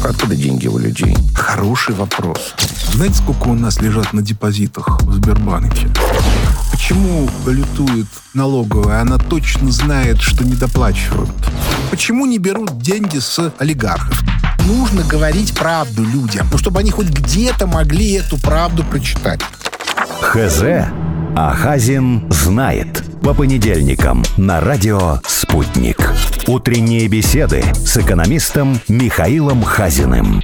Откуда деньги у людей? Хороший вопрос. Знаете, сколько у нас лежат на депозитах в Сбербанке? Почему балетует налоговая? Она точно знает, что недоплачивают. Почему не берут деньги с олигархов? Нужно говорить правду людям, чтобы они хоть где-то могли эту правду прочитать. ХЗ. А Хазин знает. По понедельникам на радио «Спутник». Утренние беседы с экономистом Михаилом Хазиным.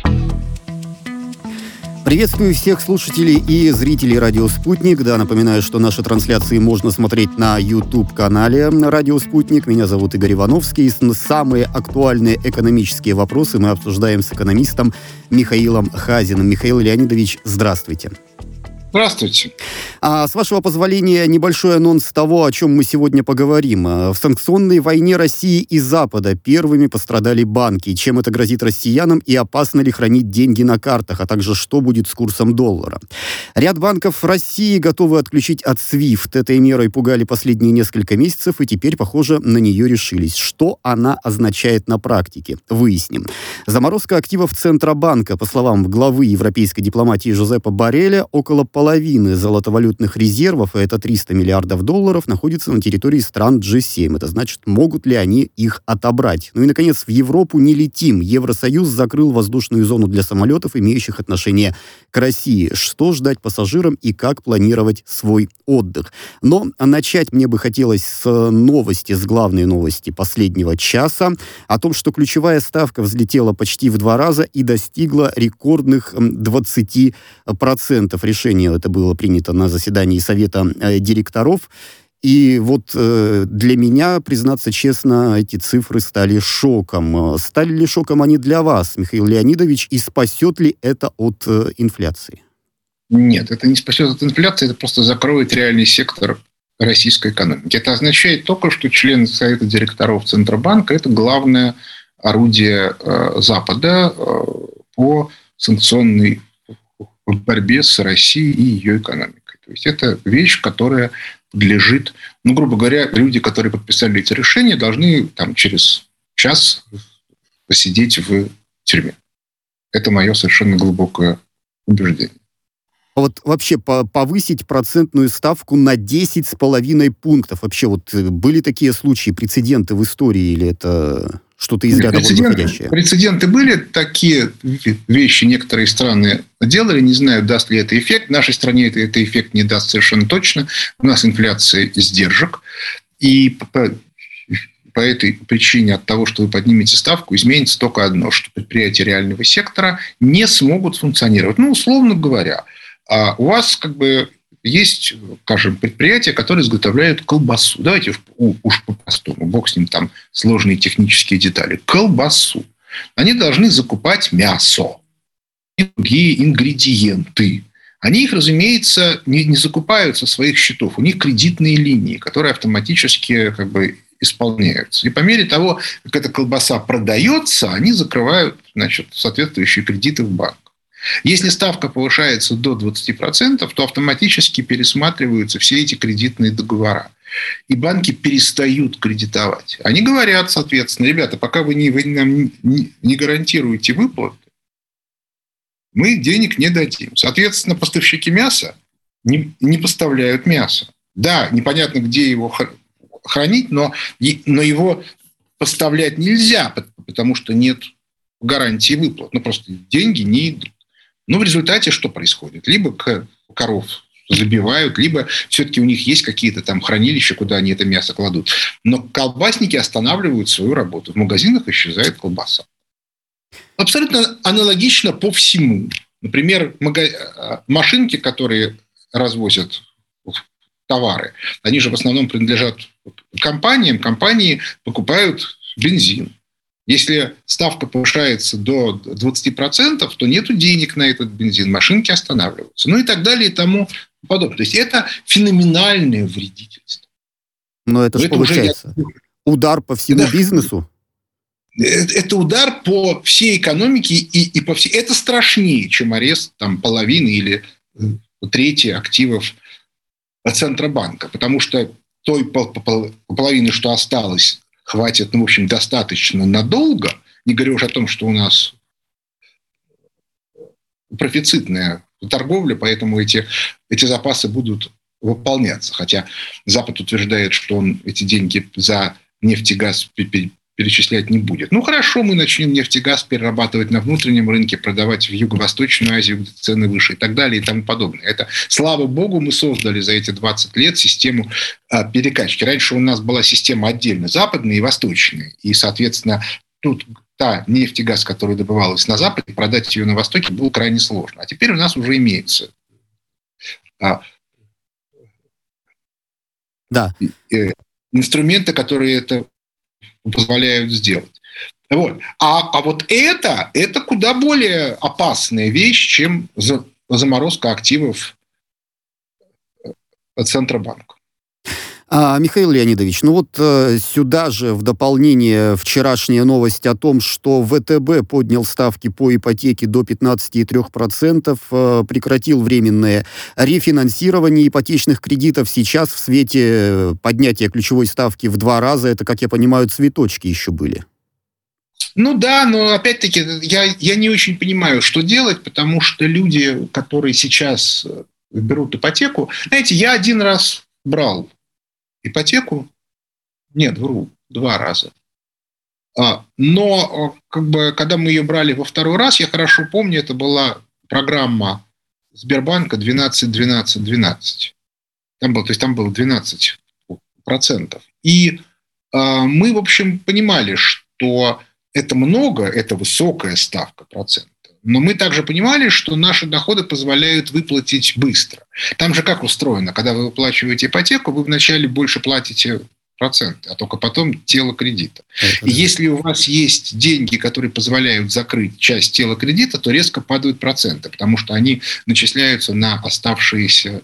Приветствую всех слушателей и зрителей радио «Спутник». Да, напоминаю, что наши трансляции можно смотреть на YouTube-канале радио «Спутник». Меня зовут Игорь Ивановский. Самые актуальные экономические вопросы мы обсуждаем с экономистом Михаилом Хазиным. Михаил Леонидович, здравствуйте. Здравствуйте. С вашего позволения, небольшой анонс того, о чем мы сегодня поговорим. В санкционной войне России и Запада первыми пострадали банки. Чем это грозит россиянам и опасно ли хранить деньги на картах, а также что будет с курсом доллара. Ряд банков России готовы отключить от SWIFT. Этой мерой пугали последние несколько месяцев, и теперь, похоже, на нее решились. Что она означает на практике? Выясним. Заморозка активов Центробанка, по словам главы европейской дипломатии Жозепа Борреля, около половины золотовалютных резервов, а это 300 миллиардов долларов, находится на территории стран G7. Это значит, могут ли они их отобрать. Ну и, наконец, в Европу не летим. Евросоюз закрыл воздушную зону для самолетов, имеющих отношение к России. Что ждать пассажирам и как планировать свой отдых? Но начать мне бы хотелось с новости, с главной новости последнего часа, о том, что ключевая ставка взлетела почти в 2 раза и достигла рекордных 20%. Решение это было принято на заседании Совета директоров. И вот для меня, признаться честно, эти цифры стали шоком. Стали ли шоком они для вас, Михаил Леонидович, и спасет ли это от инфляции? Нет, это не спасет от инфляции, это просто закроет реальный сектор российской экономики. Это означает только, что члены Совета директоров Центробанка – это главное орудие Запада по санкционной в борьбе с Россией и ее экономикой. То есть это вещь, которая подлежит, грубо говоря, люди, которые подписали эти решения, должны через час посидеть в тюрьме. Это мое совершенно глубокое убеждение. Вот вообще повысить процентную ставку на 10,5 пунктов. Вообще были такие случаи, прецеденты в истории, или это что-то из ряда выходящее? Прецеденты были, такие вещи некоторые страны делали, не знаю, даст ли это эффект. В нашей стране это эффект не даст совершенно точно. У нас инфляция издержек, и по этой причине от того, что вы поднимете ставку, изменится только одно, что предприятия реального сектора не смогут функционировать. Условно говоря, у вас есть, скажем, предприятия, которые изготовляют колбасу. Давайте уж по-простому. Бог с ним, там сложные технические детали. Колбасу. Они должны закупать мясо и другие ингредиенты. Они их, разумеется, не закупают со своих счетов. У них кредитные линии, которые автоматически исполняются. И по мере того, как эта колбаса продается, они закрывают, соответствующие кредиты в банк. Если ставка повышается до 20%, то автоматически пересматриваются все эти кредитные договора. И банки перестают кредитовать. Они говорят, соответственно, ребята, пока вы нам не гарантируете выплаты, мы денег не дадим. Соответственно, поставщики мяса не поставляют мясо. Да, непонятно, где его хранить, но его поставлять нельзя, потому что нет гарантии выплат. Просто деньги не идут. В результате что происходит? Либо коров забивают, либо все-таки у них есть какие-то там хранилища, куда они это мясо кладут. Но колбасники останавливают свою работу. В магазинах исчезает колбаса. Абсолютно аналогично по всему. Например, машинки, которые развозят товары, они же в основном принадлежат компаниям. Компании покупают бензин. Если ставка повышается до 20%, то нет денег на этот бензин, машинки останавливаются. И так далее и тому подобное. То есть это феноменальное вредительство. Но это же получается удар по всему бизнесу? Это удар по всей экономике и по всей... Это страшнее, чем арест половины или трети активов Центробанка. Потому что той половины, что осталось, хватит, достаточно надолго, не говоря уж о том, что у нас профицитная торговля, поэтому эти запасы будут выполняться. Хотя Запад утверждает, что он эти деньги за нефть и газ перечислять не будет. Ну, хорошо, мы начнем нефть и газ перерабатывать на внутреннем рынке, продавать в Юго-Восточную Азию, где цены выше и так далее и тому подобное. Это, слава богу, мы создали за эти 20 лет систему перекачки. Раньше у нас была система отдельно западная и восточная. И, соответственно, тут та нефть и газ, которая добывалась на Западе, продать ее на Востоке было крайне сложно. А теперь у нас уже имеются инструменты, которые это позволяют сделать. Вот. А вот это куда более опасная вещь, чем заморозка активов Центробанка. Михаил Леонидович, ну вот сюда же в дополнение вчерашняя новость о том, что ВТБ поднял ставки по ипотеке до 15,3%, прекратил временное рефинансирование ипотечных кредитов. Сейчас в свете поднятия ключевой ставки в 2 раза, это, как я понимаю, цветочки еще были. Ну да, но опять-таки я не очень понимаю, что делать, потому что люди, которые сейчас берут ипотеку, знаете, я 1 раз брал ипотеку? Нет, вру, 2 раза. Но когда мы ее брали во 2-й раз, я хорошо помню, это была программа Сбербанка 12-12-12. Там было 12%. И мы, в общем, понимали, что это много, это высокая ставка процента. Но мы также понимали, что наши доходы позволяют выплатить быстро. Там же как устроено? Когда вы выплачиваете ипотеку, вы вначале больше платите проценты, а только потом тело кредита. И если у вас есть деньги, которые позволяют закрыть часть тела кредита, то резко падают проценты, потому что они начисляются на оставшиеся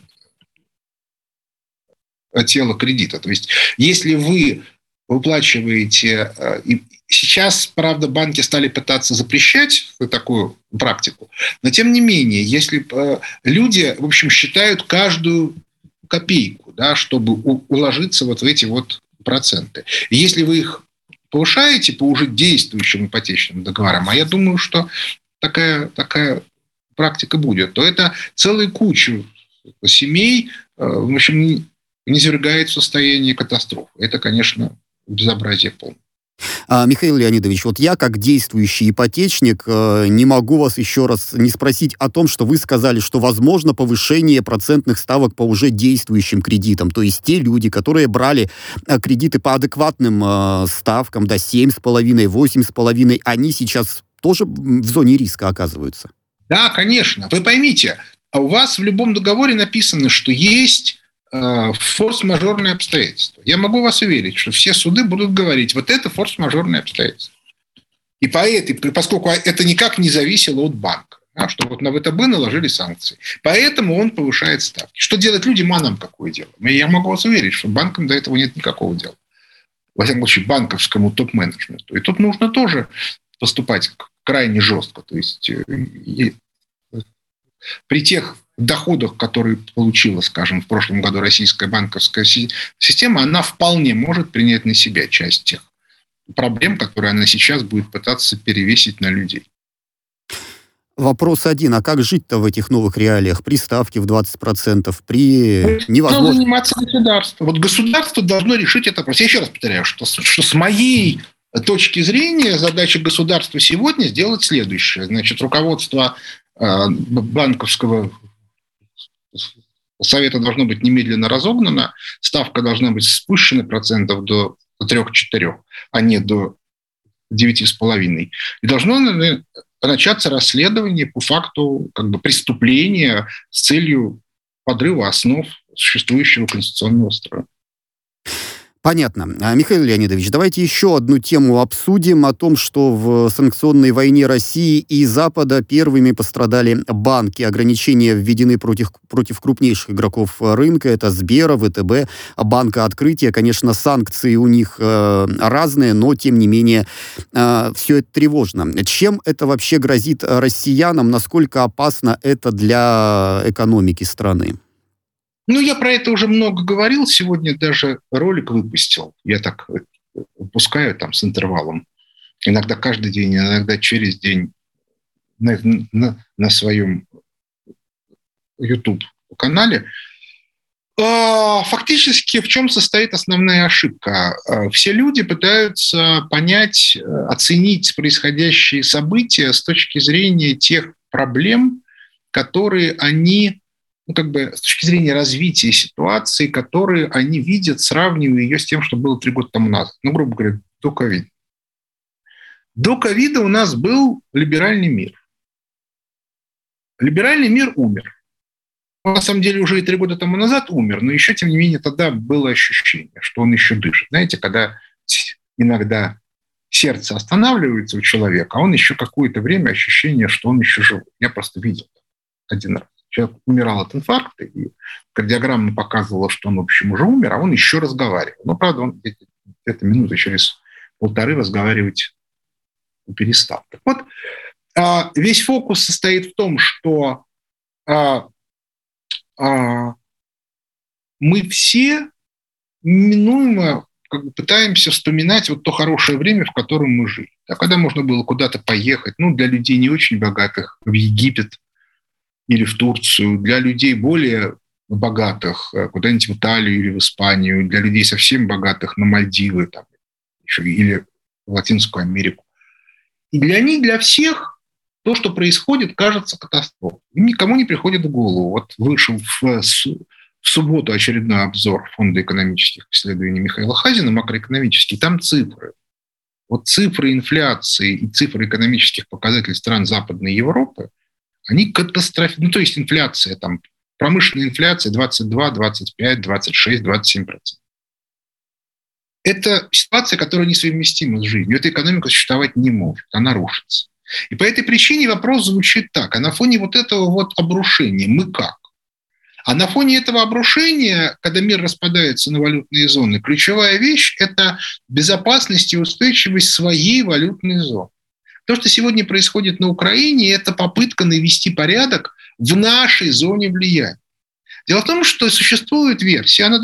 тело кредита. То есть если вы выплачиваете... Сейчас, правда, банки стали пытаться запрещать такую практику, но тем не менее, если люди, в общем, считают каждую копейку, да, чтобы уложиться вот в эти вот проценты. И если вы их повышаете по уже действующим ипотечным договорам, а я думаю, что такая практика будет, то это целая куча семей, в общем, низвергает в состояние катастрофы. Это, конечно, безобразие полное. Михаил Леонидович, вот я, как действующий ипотечник, не могу вас еще раз не спросить о том, что вы сказали, что возможно повышение процентных ставок по уже действующим кредитам. То есть те люди, которые брали кредиты по адекватным ставкам, до 7,5, 8,5, они сейчас тоже в зоне риска оказываются? Да, конечно. Вы поймите, у вас в любом договоре написано, что есть форс-мажорные обстоятельства. Я могу вас уверить, что все суды будут говорить, вот это форс-мажорные обстоятельства. И поскольку это никак не зависело от банка, да, что вот на ВТБ наложили санкции, поэтому он повышает ставки. Что делать людям, а нам какое дело? Я могу вас уверить, что банкам до этого нет никакого дела. Во всяком случае, банковскому топ-менеджменту. И тут нужно тоже поступать крайне жестко. То есть при тех доходах, которые получила, скажем, в прошлом году российская банковская система, она вполне может принять на себя часть тех проблем, которые она сейчас будет пытаться перевесить на людей. Вопрос один. А как жить-то в этих новых реалиях? При ставке в 20%, при невозможности... Должно заниматься государство. Вот государство должно решить этот вопрос. Я еще раз повторяю, что с моей точки зрения задача государства сегодня сделать следующее. Значит, руководство банковского совета должно быть немедленно разогнано, ставка должна быть спущена процентов до 3-4, а не до 9,5. И должно начаться расследование по факту преступления с целью подрыва основ существующего конституционного строя. Понятно. Михаил Леонидович, давайте еще одну тему обсудим, о том, что в санкционной войне России и Запада первыми пострадали банки. Ограничения введены против крупнейших игроков рынка, это Сбера, ВТБ, Банка Открытия. Конечно, санкции у них разные, но, тем не менее, все это тревожно. Чем это вообще грозит россиянам? Насколько опасно это для экономики страны? Я про это уже много говорил. Сегодня даже ролик выпустил. Я так выпускаю там с интервалом. Иногда каждый день, иногда через день на своем YouTube-канале. Фактически в чем состоит основная ошибка? Все люди пытаются понять, оценить происходящие события с точки зрения тех проблем, которые они, с точки зрения развития ситуации, которые они видят, сравнивая ее с тем, что было 3 года тому назад. Грубо говоря, до ковида. До ковида у нас был либеральный мир. Lиберальный мир умер. Он, на самом деле, уже и 3 года тому назад умер, но еще, тем не менее, тогда было ощущение, что он еще дышит. Знаете, когда иногда сердце останавливается у человека, а он еще какое-то время ощущение, что он еще жив. Я просто видел один раз. Человек умирал от инфаркта, и кардиограмма показывала, что он, в общем, уже умер, а он еще разговаривал. Но, правда, он где-то минуты через 1,5 разговаривать перестал. Так вот, весь фокус состоит в том, что мы все неминуемо пытаемся вспоминать вот то хорошее время, в котором мы жили. Когда можно было куда-то поехать, для людей не очень богатых, в Египет или в Турцию, для людей более богатых, куда-нибудь в Италию или в Испанию, для людей совсем богатых на Мальдивы там, или в Латинскую Америку. И для них, для всех то, что происходит, кажется катастрофой. Им никому не приходит в голову. Вот вышел в субботу очередной обзор Фонда экономических исследований Михаила Хазина, макроэкономический, там цифры. Вот цифры инфляции и цифры экономических показателей стран Западной Европы, они катастрофические. То есть инфляция, там, промышленная инфляция 22, 25, 26, 27%. Это ситуация, которая несовместима с жизнью. Эта экономика существовать не может, она рушится. И по этой причине вопрос звучит так. А на фоне вот этого вот обрушения мы как? А на фоне этого обрушения, когда мир распадается на валютные зоны, ключевая вещь – это безопасность и устойчивость своей валютной зоны. То, что сегодня происходит на Украине, это попытка навести порядок в нашей зоне влияния. Дело в том, что существует версия, она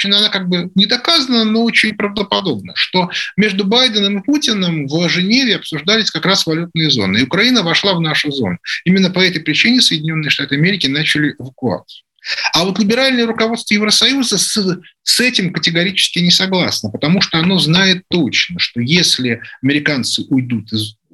не доказана, но очень правдоподобна, что между Байденом и Путиным в Женеве обсуждались как раз валютные зоны, и Украина вошла в нашу зону. Именно по этой причине Соединенные Штаты Америки начали эвакуацию. А вот либеральное руководство Евросоюза с этим категорически не согласно, потому что оно знает точно, что если американцы уйдут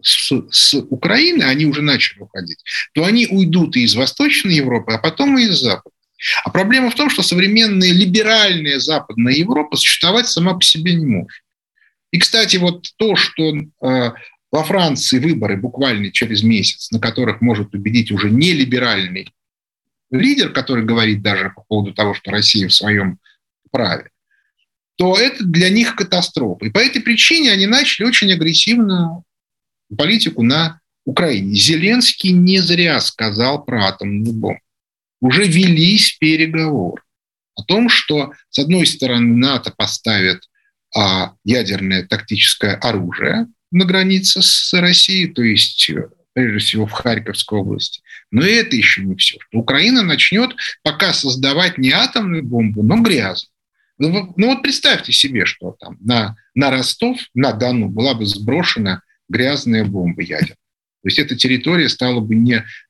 с Украины, они уже начали уходить, то они уйдут и из Восточной Европы, а потом и из Запада. А проблема в том, что современная либеральная Западная Европа существовать сама по себе не может. И, кстати, вот то, что во Франции выборы буквально через месяц, на которых может убедить уже не либеральный лидер, который говорит даже по поводу того, что Россия в своем праве, то это для них катастрофа. И по этой причине они начали очень агрессивную политику на Украине. Зеленский не зря сказал про атомную бомбу. Уже велись переговоры о том, что, с одной стороны, НАТО поставит ядерное тактическое оружие на границе с Россией, то есть, прежде всего, в Харьковской области. Но это еще не все. Украина начнет пока создавать не атомную бомбу, но грязную. Ну вот представьте себе, что там на Ростов, на Дону была бы сброшена грязная бомба ядерная. То есть эта территория стала бы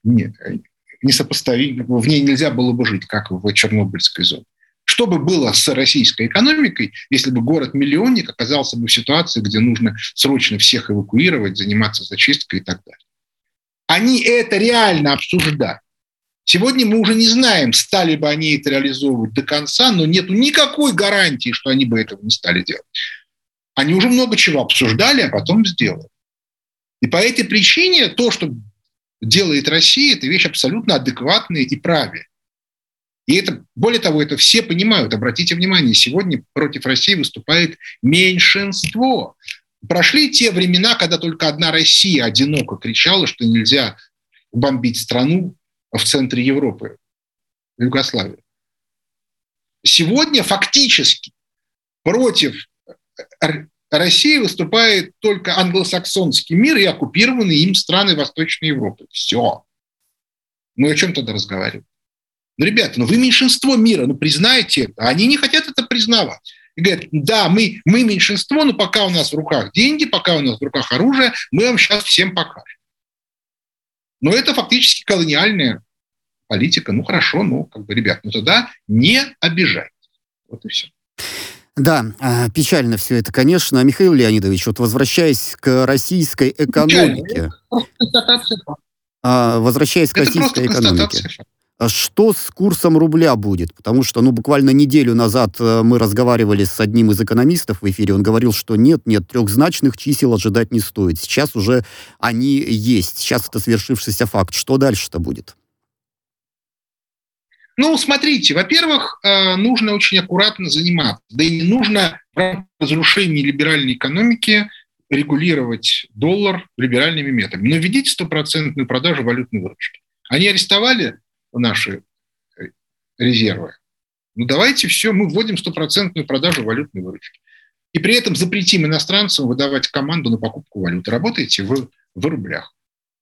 несопоставимо, в ней нельзя было бы жить, как в Чернобыльской зоне. Что бы было с российской экономикой, если бы город-миллионник оказался бы в ситуации, где нужно срочно всех эвакуировать, заниматься зачисткой и так далее? Они это реально обсуждают. Сегодня мы уже не знаем, стали бы они это реализовывать до конца, но нет никакой гарантии, что они бы этого не стали делать. Они уже много чего обсуждали, а потом сделали. И по этой причине то, что делает Россия, это вещь абсолютно адекватная и правильная. И это, более того, это все понимают. Обратите внимание, сегодня против России выступает меньшинство. Прошли те времена, когда только одна Россия одиноко кричала, что нельзя бомбить страну в центре Европы, Югославию. Сегодня фактически против России выступает только англосаксонский мир и оккупированные им страны Восточной Европы. Все. Мы о чем тогда разговариваем? Ребята, вы меньшинство мира, признайте это. Они не хотят это признавать. И говорят, да, мы меньшинство, но пока у нас в руках деньги, пока у нас в руках оружие, мы вам сейчас всем покажем. Но это фактически колониальная политика. Ну, хорошо, ребят, тогда не обижайтесь. Вот и все. Да, печально все это, конечно. Михаил Леонидович, вот возвращаясь к российской экономике, что с курсом рубля будет? Потому что, буквально неделю назад мы разговаривали с одним из экономистов в эфире, он говорил, что нет, трехзначных чисел ожидать не стоит. Сейчас уже они есть, сейчас это свершившийся факт. Что дальше-то будет? Смотрите, во-первых, нужно очень аккуратно заниматься. Да и не нужно в рамках разрушения либеральной экономики регулировать доллар либеральными методами. Но введите 100% продажу валютной выручки. Они арестовали наши резервы. Давайте все, мы вводим 100% продажу валютной выручки. И при этом запретим иностранцам выдавать команду на покупку валюты. Работаете вы в рублях.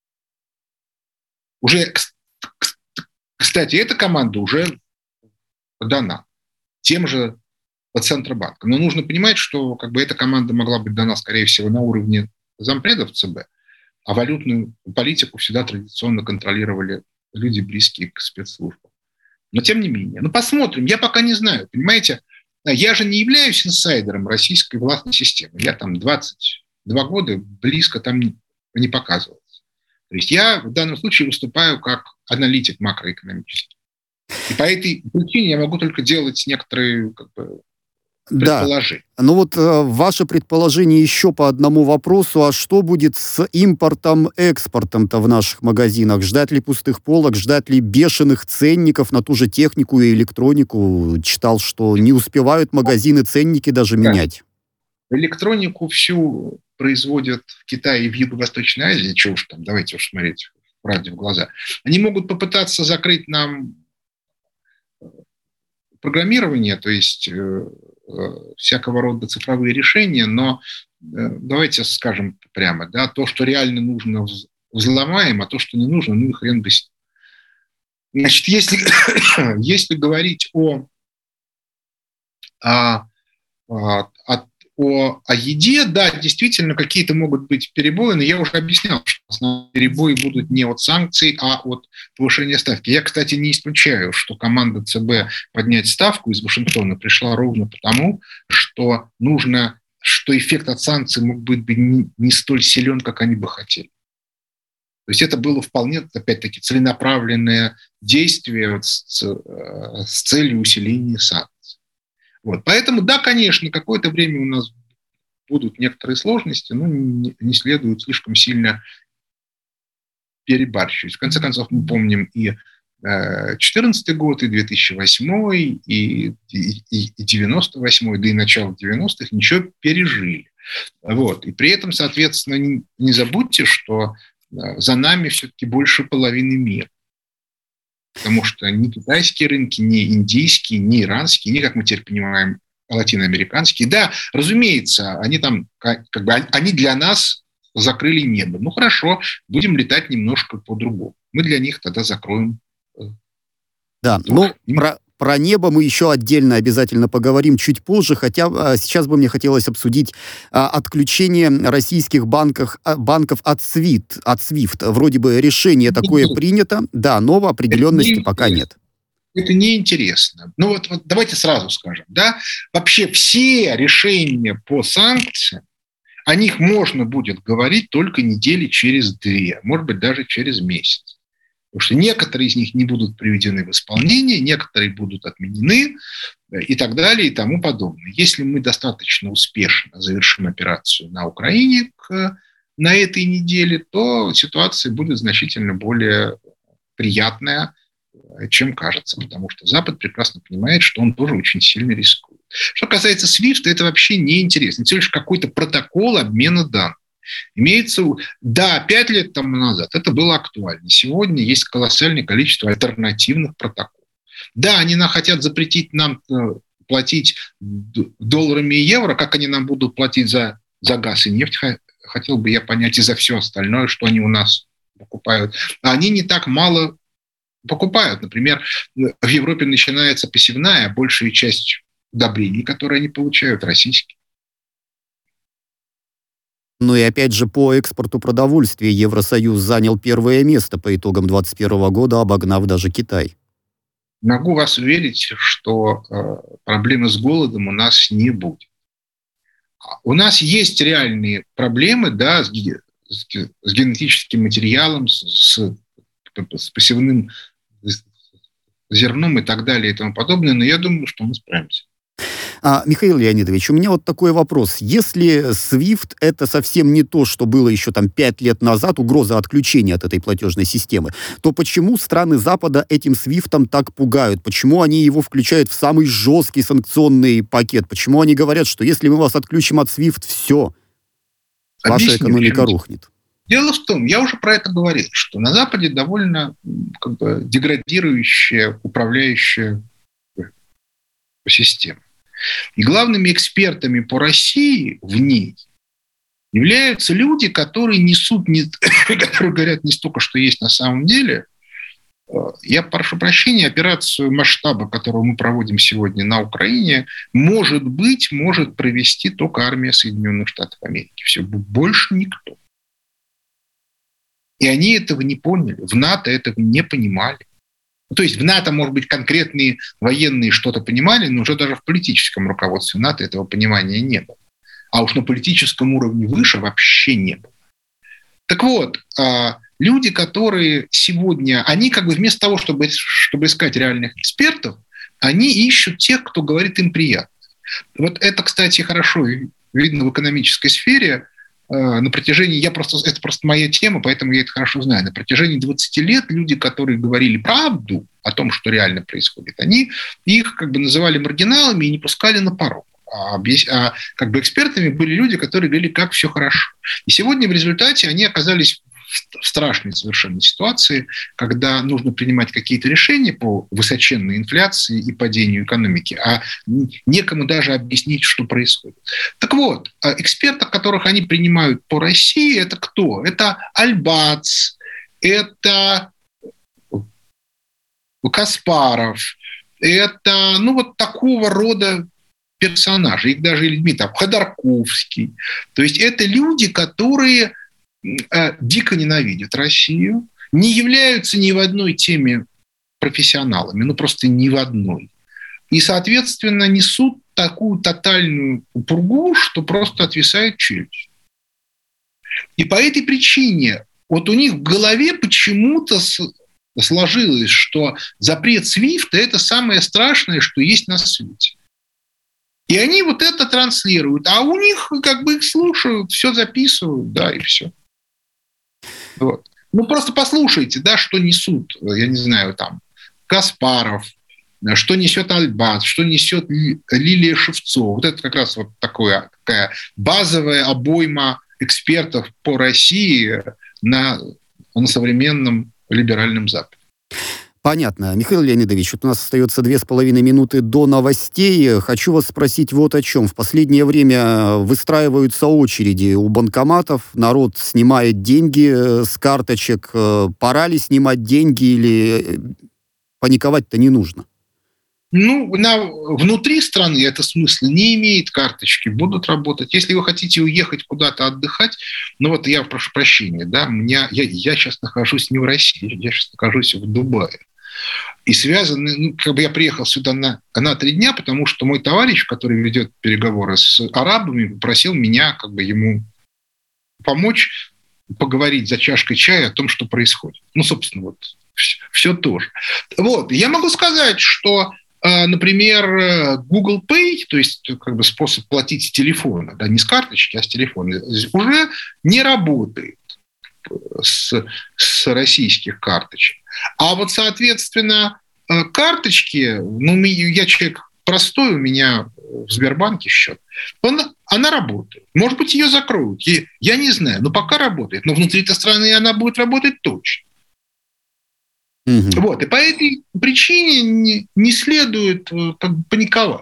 Уже, кстати, эта команда уже дана тем же Центробанком. Но нужно понимать, что эта команда могла быть дана, скорее всего, на уровне зампредов ЦБ, а валютную политику всегда традиционно контролировали люди, близкие к спецслужбам. Но тем не менее. Посмотрим. Я пока не знаю. Понимаете, я же не являюсь инсайдером российской властной системы. Я там 22 года близко там не показывался. То есть я в данном случае выступаю как аналитик макроэкономический. И по этой причине я могу только делать некоторые предположения. Да. Ваше предположение еще по одному вопросу. А что будет с импортом, экспортом-то в наших магазинах? Ждать ли пустых полок, ждать ли бешеных ценников на ту же технику и электронику? Читал, что не успевают магазины ценники даже менять. Электронику всю производят в Китае и в Юго-Восточной Азии. Чего уж там, давайте уж смотреть правде в глаза. Они могут попытаться закрыть нам программирование, то есть всякого рода цифровые решения, но давайте скажем прямо, то, что реально нужно, взломаем, а то, что не нужно, хрен бы с ним. Значит, если говорить о еде, да, действительно, какие-то могут быть перебои, но я уже объяснял, что основные перебои будут не от санкций, а от повышения ставки. Я, кстати, не исключаю, что команда ЦБ поднять ставку из Вашингтона пришла ровно потому, что эффект от санкций мог быть не столь силен, как они бы хотели. То есть это было вполне, опять-таки, целенаправленное действие с целью усиления санкций. Поэтому, да, конечно, какое-то время у нас будут некоторые сложности, но не следует слишком сильно перебарщивать. В конце концов, мы помним и 2014 год, и 2008, и 98, да и начало 90-х ничего пережили. И при этом, соответственно, не забудьте, что за нами все-таки больше половины мира. Потому что ни китайские рынки, ни индийские, ни иранские, ни, как мы теперь понимаем, латиноамериканские. Да, разумеется, они там, они для нас закрыли небо. Хорошо, будем летать немножко по-другому. Мы для них тогда закроем. Да, про небо мы еще отдельно обязательно поговорим чуть позже, хотя сейчас бы мне хотелось обсудить отключение российских банков от SWIFT. Вроде бы решение такое принято, да, но определенности пока нет. Это неинтересно. Давайте сразу скажем, вообще все решения по санкциям, о них можно будет говорить только недели через 2, может быть, даже через месяц. Потому что некоторые из них не будут приведены в исполнение, некоторые будут отменены и так далее и тому подобное. Если мы достаточно успешно завершим операцию на Украине на этой неделе, то ситуация будет значительно более приятная, чем кажется, потому что Запад прекрасно понимает, что он тоже очень сильно рискует. Что касается SWIFT, это вообще неинтересно. Это всего лишь какой-то протокол обмена данных. Имеется, 5 лет тому назад это было актуально. Сегодня есть колоссальное количество альтернативных протоколов. Да, они хотят запретить нам платить долларами и евро, как они нам будут платить за газ и нефть, хотел бы я понять, и за все остальное, что они у нас покупают. А они не так мало покупают. Например, в Европе начинается посевная, а большая часть удобрений, которые они получают, российские. Ну и опять же, по экспорту продовольствия Евросоюз занял первое место по итогам 2021 года, обогнав даже Китай. Могу вас уверить, что проблемы с голодом у нас не будет. У нас есть реальные проблемы, да, с генетическим материалом, с посевным зерном и так далее и тому подобное, но я думаю, что мы справимся. Михаил Леонидович, у меня вот такой вопрос. Если SWIFT — это совсем не то, что было еще 5 лет назад, угроза отключения от этой платежной системы, то почему страны Запада этим SWIFT так пугают? Почему они его включают в самый жесткий санкционный пакет? Почему они говорят, что если мы вас отключим от SWIFT, все, ваша экономика рухнет? Дело в том, я уже про это говорил, что на Западе довольно деградирующая управляющая система. И главными экспертами по России в ней являются люди, которые несут, которые говорят не столько, что есть на самом деле. Я прошу прощения, операцию масштаба, которую мы проводим сегодня на Украине, может провести только армия Соединенных Штатов Америки. Все, больше никто. И они этого не поняли. В НАТО этого не понимали. То есть в НАТО, может быть, конкретные военные что-то понимали, но уже даже в политическом руководстве НАТО этого понимания не было. А уж на политическом уровне выше вообще не было. Так вот, люди, которые сегодня, они вместо того, чтобы искать реальных экспертов, они ищут тех, кто говорит им приятно. Вот это, кстати, хорошо видно в экономической сфере. На протяжении, это просто моя тема, поэтому я это хорошо знаю. На протяжении 20 лет люди, которые говорили правду о том, что реально происходит, они их называли маргиналами и не пускали на порог. Экспертами были люди, которые говорили, как все хорошо. И сегодня в результате они оказались в страшной совершенно ситуации, когда нужно принимать какие-то решения по высоченной инфляции и падению экономики, а некому даже объяснить, что происходит. Так вот, экспертов, которых они принимают по России, это кто? Это Альбац, это Каспаров, это такого рода персонажи, их даже людьми, Ходорковский. То есть это люди, которые дико ненавидят Россию, не являются ни в одной теме профессионалами, просто ни в одной. И, соответственно, несут такую тотальную пургу, что просто отвисает челюсть. И по этой причине у них в голове почему-то сложилось, что запрет SWIFT – это самое страшное, что есть на свете. И они это транслируют, а у них их слушают, все записывают, да, и все. Вот. Просто послушайте, да, что несут, я не знаю, Каспаров, что несет Альбац, что несет Лилия Шевцова. Вот это как раз такая базовая обойма экспертов по России на современном либеральном Западе. Понятно. Михаил Леонидович, у нас остается 2,5 минуты до новостей. Хочу вас спросить вот о чем. В последнее время выстраиваются очереди у банкоматов, народ снимает деньги с карточек. Пора ли снимать деньги или паниковать-то не нужно? Внутри страны это смысла не имеет, карточки будут работать. Если вы хотите уехать куда-то отдыхать, я прошу прощения, да, я сейчас нахожусь не в России, я сейчас нахожусь в Дубае. И связаны, я приехал сюда на 3 дня, потому что мой товарищ, который ведет переговоры с арабами, попросил меня ему помочь поговорить за чашкой чая о том, что происходит. Собственно, все тоже. Я могу сказать, что, например, Google Pay, то есть способ платить с телефона, да, не с карточки, а с телефона, уже не работает с российских карточек. А соответственно, карточки, я человек простой, у меня в Сбербанке счет, она работает. Может быть, ее закроют, я не знаю, но пока работает. Но внутри этой страны она будет работать точно. И по этой причине не следует паниковать.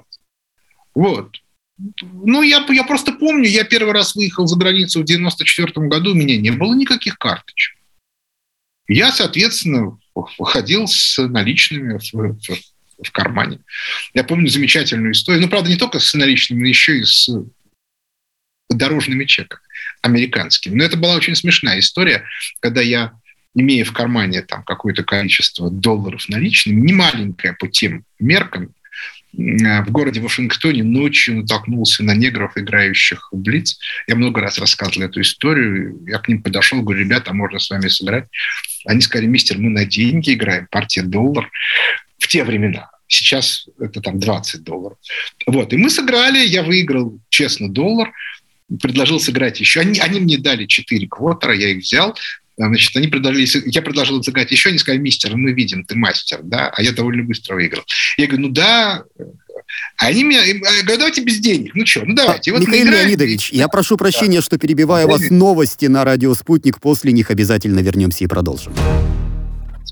Я просто помню, я первый раз выехал за границу в 1994 году, у меня не было никаких карточек. Я, соответственно, ходил с наличными в кармане. Я помню замечательную историю. Правда, не только с наличными, но еще и с дорожными чеками. американскими. Но это была очень смешная история, когда я, имея в кармане там какое-то количество долларов наличными, не маленькое по тем меркам, в городе Вашингтоне ночью натолкнулся на негров, играющих в блиц. Я много раз рассказывал эту историю. Я к ним подошел, говорю: ребята, можно с вами сыграть? Они сказали: мистер, мы на деньги играем, партия $1 в те времена. Сейчас это там $20. Вот. И мы сыграли, я выиграл, честно, $1, предложил сыграть еще. Они мне дали 4 квотера, я их взял. Значит, я предложил сыграть еще, они сказали: мистер, мы видим, ты мастер, да, а я довольно быстро выиграл. Я говорю: ну да. А они мне говорят: давайте без денег. Ну что, ну давайте. Вот Михаил Леонидович, я прошу прощения, что перебиваю вас. Новости на радио «Спутник». После них обязательно вернемся и продолжим.